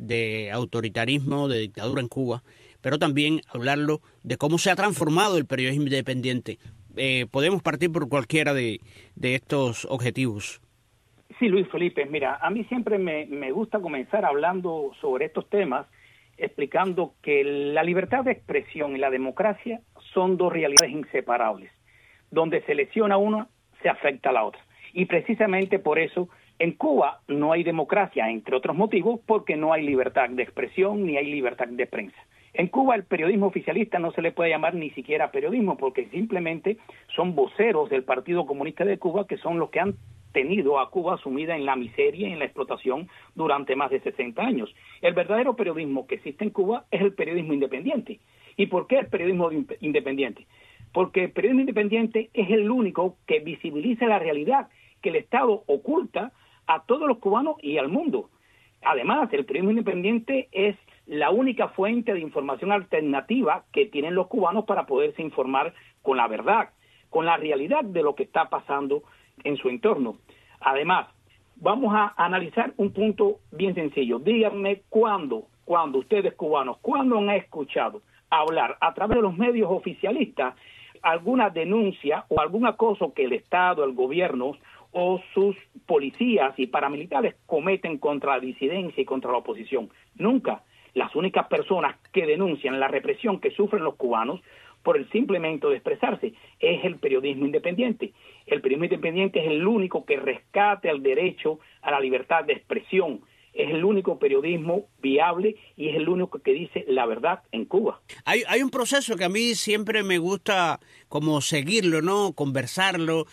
de autoritarismo, de dictadura en Cuba, pero también hablarlo de cómo se ha transformado el periodismo independiente. Podemos partir por cualquiera de estos objetivos. Sí, Luis Felipe, mira, a mí siempre me gusta comenzar hablando sobre estos temas, explicando que la libertad de expresión y la democracia son dos realidades inseparables. Donde se lesiona una, se afecta a la otra. Y precisamente por eso en Cuba no hay democracia, entre otros motivos, porque no hay libertad de expresión ni hay libertad de prensa. En Cuba el periodismo oficialista no se le puede llamar ni siquiera periodismo, porque simplemente son voceros del Partido Comunista de Cuba, que son los que han tenido a Cuba sumida en la miseria y en la explotación durante más de 60 años. El verdadero periodismo que existe en Cuba es el periodismo independiente. ¿Y por qué el periodismo independiente? Porque el periodismo independiente es el único que visibiliza la realidad que el Estado oculta a todos los cubanos y al mundo. Además, el periodismo independiente es la única fuente de información alternativa que tienen los cubanos para poderse informar con la verdad, con la realidad de lo que está pasando en su entorno. Además, vamos a analizar un punto bien sencillo. Díganme cuándo ustedes cubanos, cuándo han escuchado hablar a través de los medios oficialistas alguna denuncia o algún acoso que el Estado, el gobierno o sus policías y paramilitares cometen contra la disidencia y contra la oposición. Nunca. Las únicas personas que denuncian la represión que sufren los cubanos por el simplemente de expresarse es el periodismo independiente. El periodismo independiente es el único que rescate el derecho a la libertad de expresión. Es el único periodismo viable y es el único que dice la verdad en Cuba. Hay un proceso que a mí siempre me gusta como seguirlo, ¿no? Conversarlo,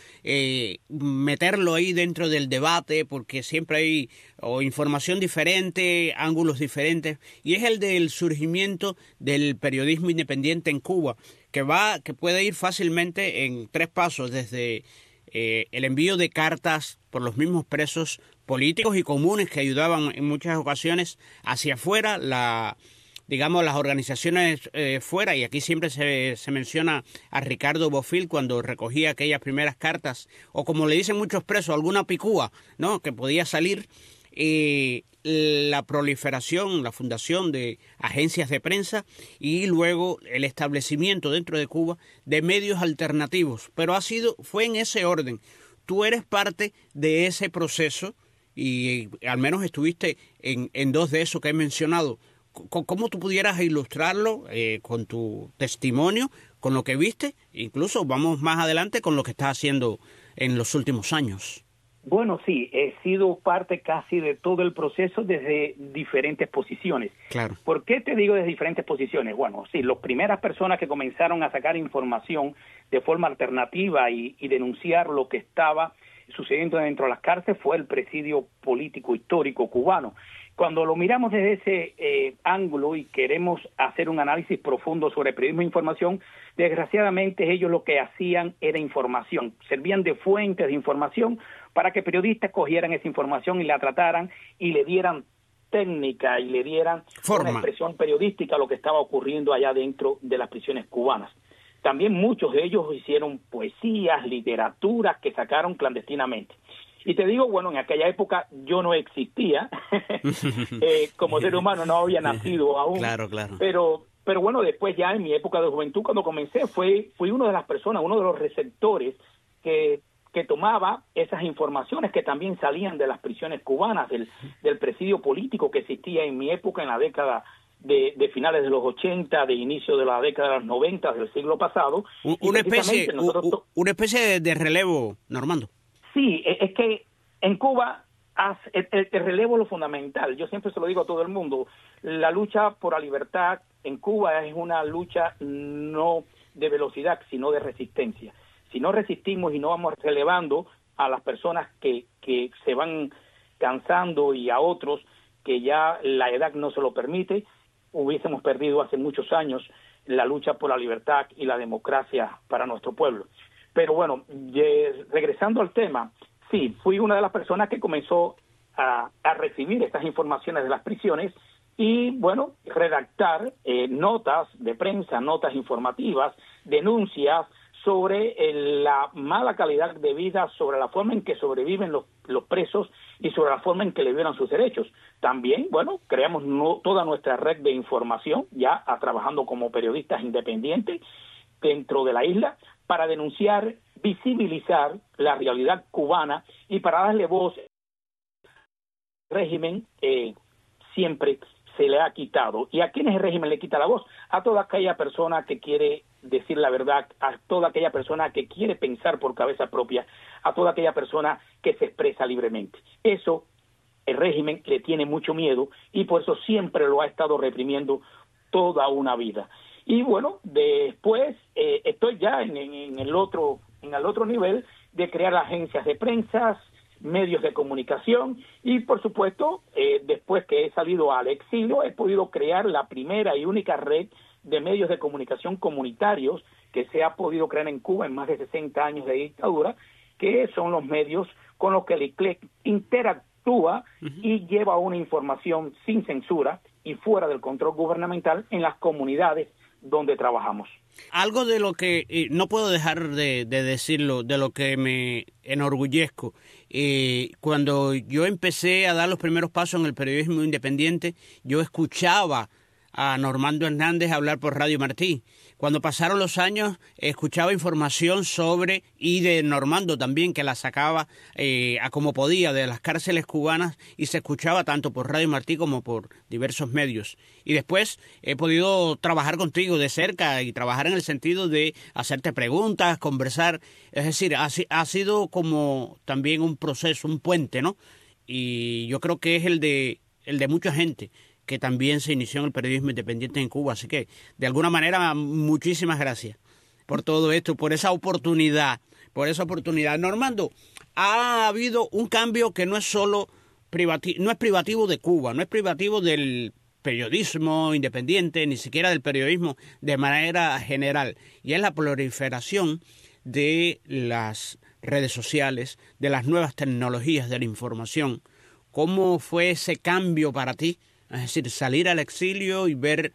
meterlo ahí dentro del debate, porque siempre hay información diferente, ángulos diferentes, y es el del surgimiento del periodismo independiente en Cuba, que puede ir fácilmente en 3 pasos, desde el envío de cartas por los mismos presos políticos y comunes que ayudaban en muchas ocasiones hacia afuera, las organizaciones fuera, y aquí siempre se menciona a Ricardo Bofill cuando recogía aquellas primeras cartas, o como le dicen muchos presos, alguna picúa, ¿no?, que podía salir, la proliferación, la fundación de agencias de prensa y luego el establecimiento dentro de Cuba de medios alternativos, pero fue en ese orden. Tú eres parte de ese proceso y al menos estuviste en 2 de esos que he mencionado. ¿Cómo tú pudieras ilustrarlo con tu testimonio, con lo que viste? Incluso vamos más adelante con lo que estás haciendo en los últimos años. Bueno, sí, he sido parte casi de todo el proceso desde diferentes posiciones. Claro. ¿Por qué te digo desde diferentes posiciones? Bueno, sí, las primeras personas que comenzaron a sacar información de forma alternativa y denunciar lo que estaba sucediendo dentro de las cárceles fue el presidio político histórico cubano. Cuando lo miramos desde ese ángulo y queremos hacer un análisis profundo sobre periodismo de información, desgraciadamente ellos lo que hacían era información, servían de fuentes de información para que periodistas cogieran esa información y la trataran y le dieran técnica y le dieran una expresión periodística a lo que estaba ocurriendo allá dentro de las prisiones cubanas. También muchos de ellos hicieron poesías, literaturas que sacaron clandestinamente. Y te digo, bueno, en aquella época yo no existía, como ser humano no había nacido aún, claro. Pero bueno, después ya en mi época de juventud, cuando comencé, fui una de las personas, uno de los receptores que tomaba esas informaciones que también salían de las prisiones cubanas, del presidio político que existía en mi época, en la década de finales de los 80, de inicio de la década de los 90 del siglo pasado. Una especie de relevo, Normando. Sí, es que en Cuba el relevo es lo fundamental. Yo siempre se lo digo a todo el mundo. La lucha por la libertad en Cuba es una lucha no de velocidad, sino de resistencia. Si no resistimos y no vamos relevando a las personas que se van cansando y a otros que ya la edad no se lo permite, hubiésemos perdido hace muchos años la lucha por la libertad y la democracia para nuestro pueblo. Pero bueno, regresando al tema, sí, fui una de las personas que comenzó a recibir estas informaciones de las prisiones y, bueno, redactar notas de prensa, notas informativas, denuncias sobre la mala calidad de vida, sobre la forma en que sobreviven los presos y sobre la forma en que le violan sus derechos. También, bueno, creamos toda nuestra red de información, ya trabajando como periodistas independientes dentro de la isla, para denunciar, visibilizar la realidad cubana y para darle voz al régimen siempre se le ha quitado. ¿Y a quién es el régimen le quita la voz? A toda aquella persona que quiere decir la verdad, a toda aquella persona que quiere pensar por cabeza propia, a toda aquella persona que se expresa libremente. Eso el régimen le tiene mucho miedo y por eso siempre lo ha estado reprimiendo toda una vida. Y bueno, después estoy ya en el otro nivel de crear agencias de prensa, medios de comunicación y por supuesto después que he salido al exilio he podido crear la primera y única red de medios de comunicación comunitarios que se ha podido crear en Cuba en más de 60 años de dictadura, que son los medios con los que el ICLEC interactúa y lleva una información sin censura y fuera del control gubernamental en las comunidades donde trabajamos. Algo de lo que no puedo dejar de decirlo, de lo que me enorgullezco. Cuando yo empecé a dar los primeros pasos en el periodismo independiente, yo escuchaba a Normando Hernández hablar por Radio Martí. Cuando pasaron los años, escuchaba información sobre, y de Normando también, que la sacaba a como podía de las cárceles cubanas, y se escuchaba tanto por Radio Martí como por diversos medios. Y después he podido trabajar contigo de cerca y trabajar en el sentido de hacerte preguntas, conversar. Es decir, ha sido como también un proceso, un puente, ¿no? Y yo creo que es el de mucha gente que también se inició en el periodismo independiente en Cuba. Así que, de alguna manera, muchísimas gracias por todo esto, por esa oportunidad. Normando, ha habido un cambio que no es solo no es privativo de Cuba, no es privativo del periodismo independiente, ni siquiera del periodismo de manera general, y es la proliferación de las redes sociales, de las nuevas tecnologías de la información. ¿Cómo fue ese cambio para ti? Es decir, salir al exilio y ver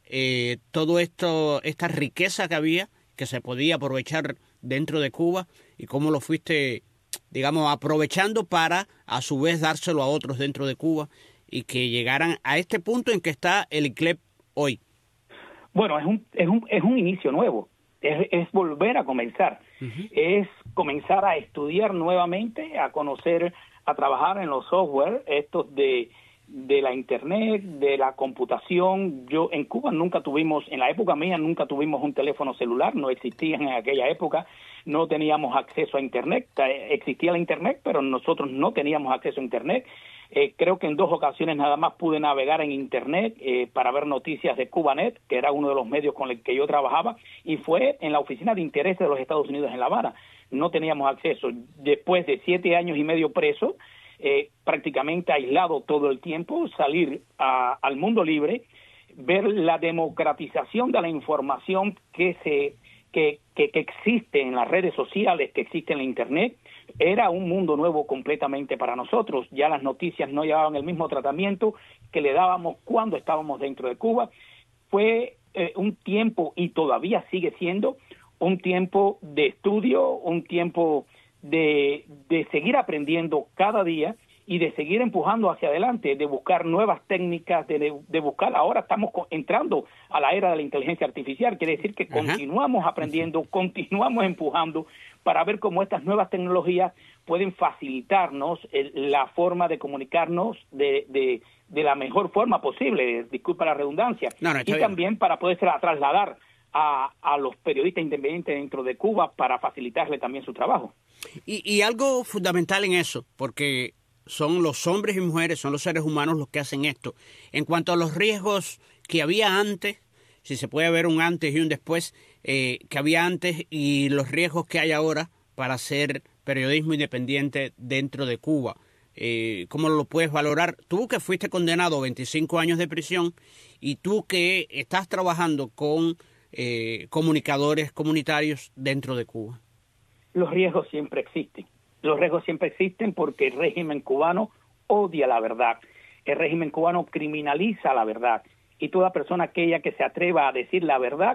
todo esto, esta riqueza que había, que se podía aprovechar dentro de Cuba, y cómo lo fuiste, digamos, aprovechando para a su vez dárselo a otros dentro de Cuba y que llegaran a este punto en que está el ICLEP hoy. Bueno, es un inicio nuevo, es volver a comenzar, es comenzar a estudiar nuevamente, a conocer, a trabajar en los software, estos de la internet, de la computación. Yo en Cuba nunca tuvimos, en la época mía nunca tuvimos un teléfono celular, no existían en aquella época, no teníamos acceso a internet, existía la internet, pero nosotros no teníamos acceso a internet. Creo que en 2 ocasiones nada más pude navegar en internet para ver noticias de Cubanet, que era uno de los medios con el que yo trabajaba, y fue en la Oficina de Intereses de los Estados Unidos en La Habana. No teníamos acceso. Después de 7 años y medio preso, prácticamente aislado todo el tiempo, salir al mundo libre, ver la democratización de la información que existe en las redes sociales, que existe en la internet, era un mundo nuevo completamente para nosotros. Ya las noticias no llevaban el mismo tratamiento que le dábamos cuando estábamos dentro de Cuba. Fue un tiempo, y todavía sigue siendo, un tiempo de estudio, un tiempo de seguir aprendiendo cada día y de seguir empujando hacia adelante, de buscar nuevas técnicas, de buscar, ahora estamos entrando a la era de la inteligencia artificial, quiere decir que continuamos aprendiendo, continuamos empujando para ver cómo estas nuevas tecnologías pueden facilitarnos la forma de comunicarnos de la mejor forma posible, disculpa la redundancia, y también para poder trasladar a los periodistas independientes dentro de Cuba para facilitarle también su trabajo. Y algo fundamental en eso, porque son los hombres y mujeres, son los seres humanos los que hacen esto. En cuanto a los riesgos que había antes, si se puede ver un antes y un después, que había antes y los riesgos que hay ahora para hacer periodismo independiente dentro de Cuba, ¿cómo lo puedes valorar? Tú que fuiste condenado a 25 años de prisión y tú que estás trabajando con comunicadores comunitarios dentro de Cuba. Los riesgos siempre existen. Los riesgos siempre existen porque el régimen cubano odia la verdad. El régimen cubano criminaliza la verdad. Y toda persona aquella que se atreva a decir la verdad,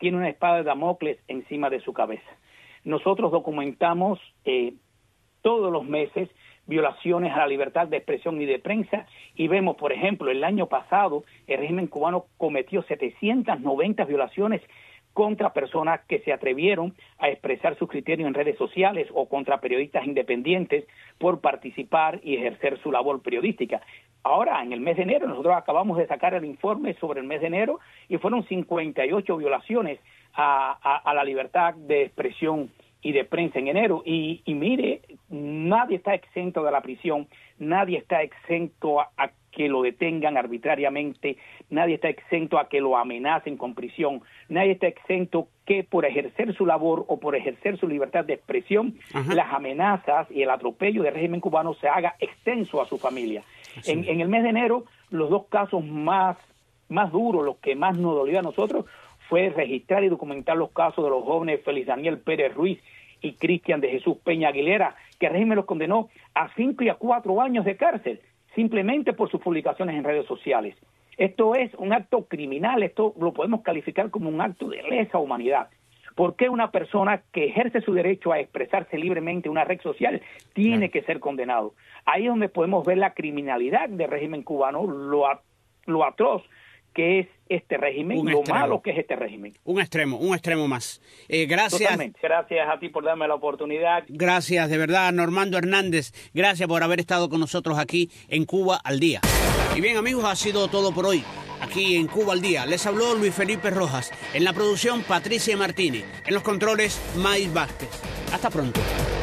tiene una espada de Damocles encima de su cabeza. Nosotros documentamos todos los meses violaciones a la libertad de expresión y de prensa, y vemos, por ejemplo, el año pasado el régimen cubano cometió 790 violaciones contra personas que se atrevieron a expresar sus criterios en redes sociales o contra periodistas independientes por participar y ejercer su labor periodística. Ahora, en el mes de enero, nosotros acabamos de sacar el informe sobre el mes de enero y fueron 58 violaciones a la libertad de expresión y de prensa en enero, y mire, nadie está exento de la prisión, nadie está exento a que lo detengan arbitrariamente, nadie está exento a que lo amenacen con prisión, nadie está exento que por ejercer su labor o por ejercer su libertad de expresión, las amenazas y el atropello del régimen cubano se haga extenso a su familia. En el mes de enero, los dos casos más duros, los que más nos dolió a nosotros, fue registrar y documentar los casos de los jóvenes Félix Daniel Pérez Ruiz y Cristian de Jesús Peña Aguilera, que el régimen los condenó a 5 y a 4 años de cárcel, simplemente por sus publicaciones en redes sociales. Esto es un acto criminal, esto lo podemos calificar como un acto de lesa humanidad. ¿Por qué una persona que ejerce su derecho a expresarse libremente en una red social tiene que ser condenado? Ahí es donde podemos ver la criminalidad del régimen cubano, lo atroz que es este régimen, lo malo que es este régimen. Un extremo más. Gracias. Totalmente. Gracias a ti por darme la oportunidad. Gracias, de verdad, Normando Hernández. Gracias por haber estado con nosotros aquí en Cuba al Día. Y bien, amigos, ha sido todo por hoy. Aquí en Cuba al Día les habló Luis Felipe Rojas. En la producción, Patricia Martínez. En los controles, Maíz Vázquez. Hasta pronto.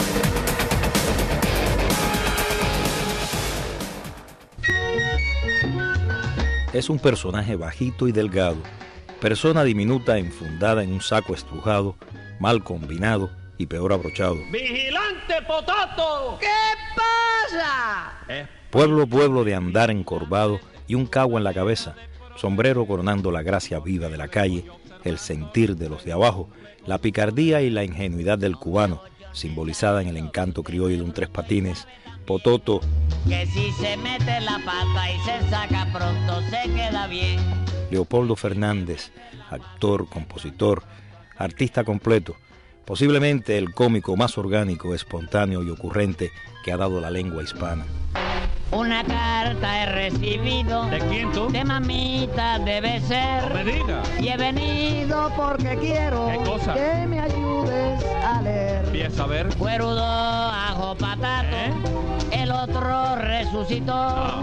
Es un personaje bajito y delgado, persona diminuta enfundada en un saco estrujado, mal combinado y peor abrochado. ¡Vigilante Potato! ¿Qué pasa? Pueblo de andar encorvado y un cabo en la cabeza, sombrero coronando la gracia viva de la calle, el sentir de los de abajo, la picardía y la ingenuidad del cubano, simbolizada en el encanto criollo de un tres patines. Pototo, que si se mete la pata y se saca pronto se queda bien. Leopoldo Fernández, actor, compositor, artista completo, posiblemente el cómico más orgánico, espontáneo y ocurrente que ha dado la lengua hispana. Una carta he recibido. ¿De quién tú? De mamita debe ser. No me diga. Y he venido porque quiero. ¿Qué cosa? Que me ayudes a leer. Empieza a ver. Cuerudo, ajo, patato. El otro resucitó.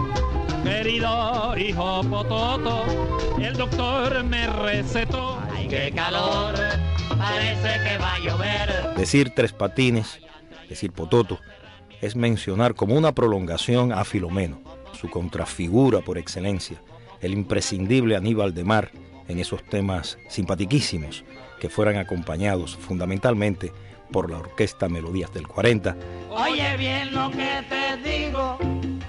Querido hijo Pototo, el doctor me recetó. Ay, qué calor, parece que va a llover. Decir tres patines, decir Pototo, es mencionar como una prolongación a Filomeno, su contrafigura por excelencia, el imprescindible Aníbal de Mar en esos temas simpatiquísimos que fueran acompañados fundamentalmente por la orquesta Melodías del 40. Oye bien lo que te digo,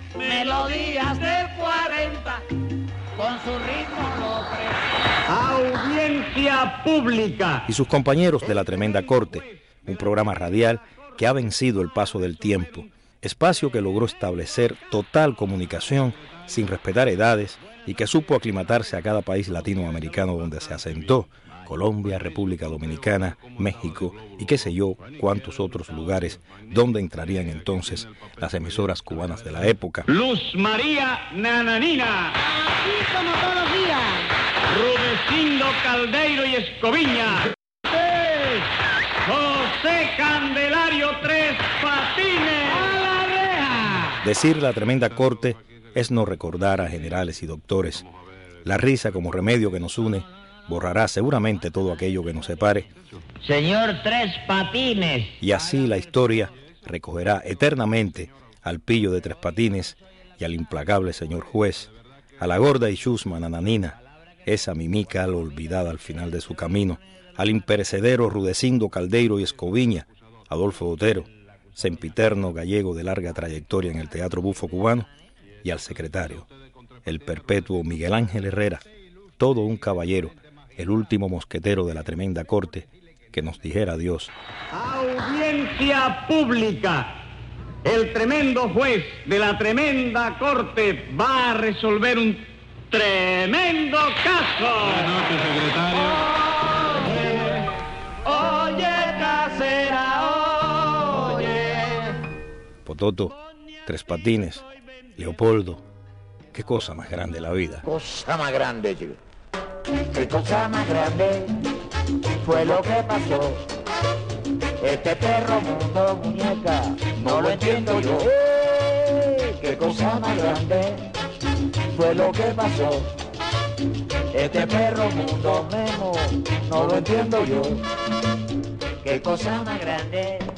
Melodías del 40, con su ritmo lo presenta. Audiencia pública. Y sus compañeros de La Tremenda Corte, un programa radial que ha vencido el paso del tiempo, espacio que logró establecer total comunicación sin respetar edades y que supo aclimatarse a cada país latinoamericano donde se asentó, Colombia, República Dominicana, México y qué sé yo cuántos otros lugares donde entrarían entonces las emisoras cubanas de la época. Luz María Nananina. Así como todos los días. Rudecindo Caldeiro y Escoviña. José Candelario Tres Patines. ¡A la reja! Decir La Tremenda Corte es no recordar a generales y doctores. La risa como remedio que nos une borrará seguramente todo aquello que nos separe. Señor Tres Patines. Y así la historia recogerá eternamente al pillo de Tres Patines y al implacable señor juez, a la gorda y chusma Nananina, esa mimica olvidada al final de su camino, al imperecedero Rudecindo Caldeiro y Escoviña, Adolfo Otero, sempiterno gallego de larga trayectoria en el teatro bufo cubano, y al secretario, el perpetuo Miguel Ángel Herrera, todo un caballero, el último mosquetero de La Tremenda Corte, que nos dijera adiós. Audiencia pública. El tremendo juez de La Tremenda Corte va a resolver un tremendo caso. Buenas noches, secretario. Toto, Tres Patines, Leopoldo. Qué cosa más grande la vida. Cosa más grande, chico. Qué cosa más grande fue lo que pasó. Este perro mundo, muñeca, no lo entiendo yo. Qué cosa más grande fue lo que pasó. Este perro mundo, Memo, no lo entiendo yo. Qué cosa más grande.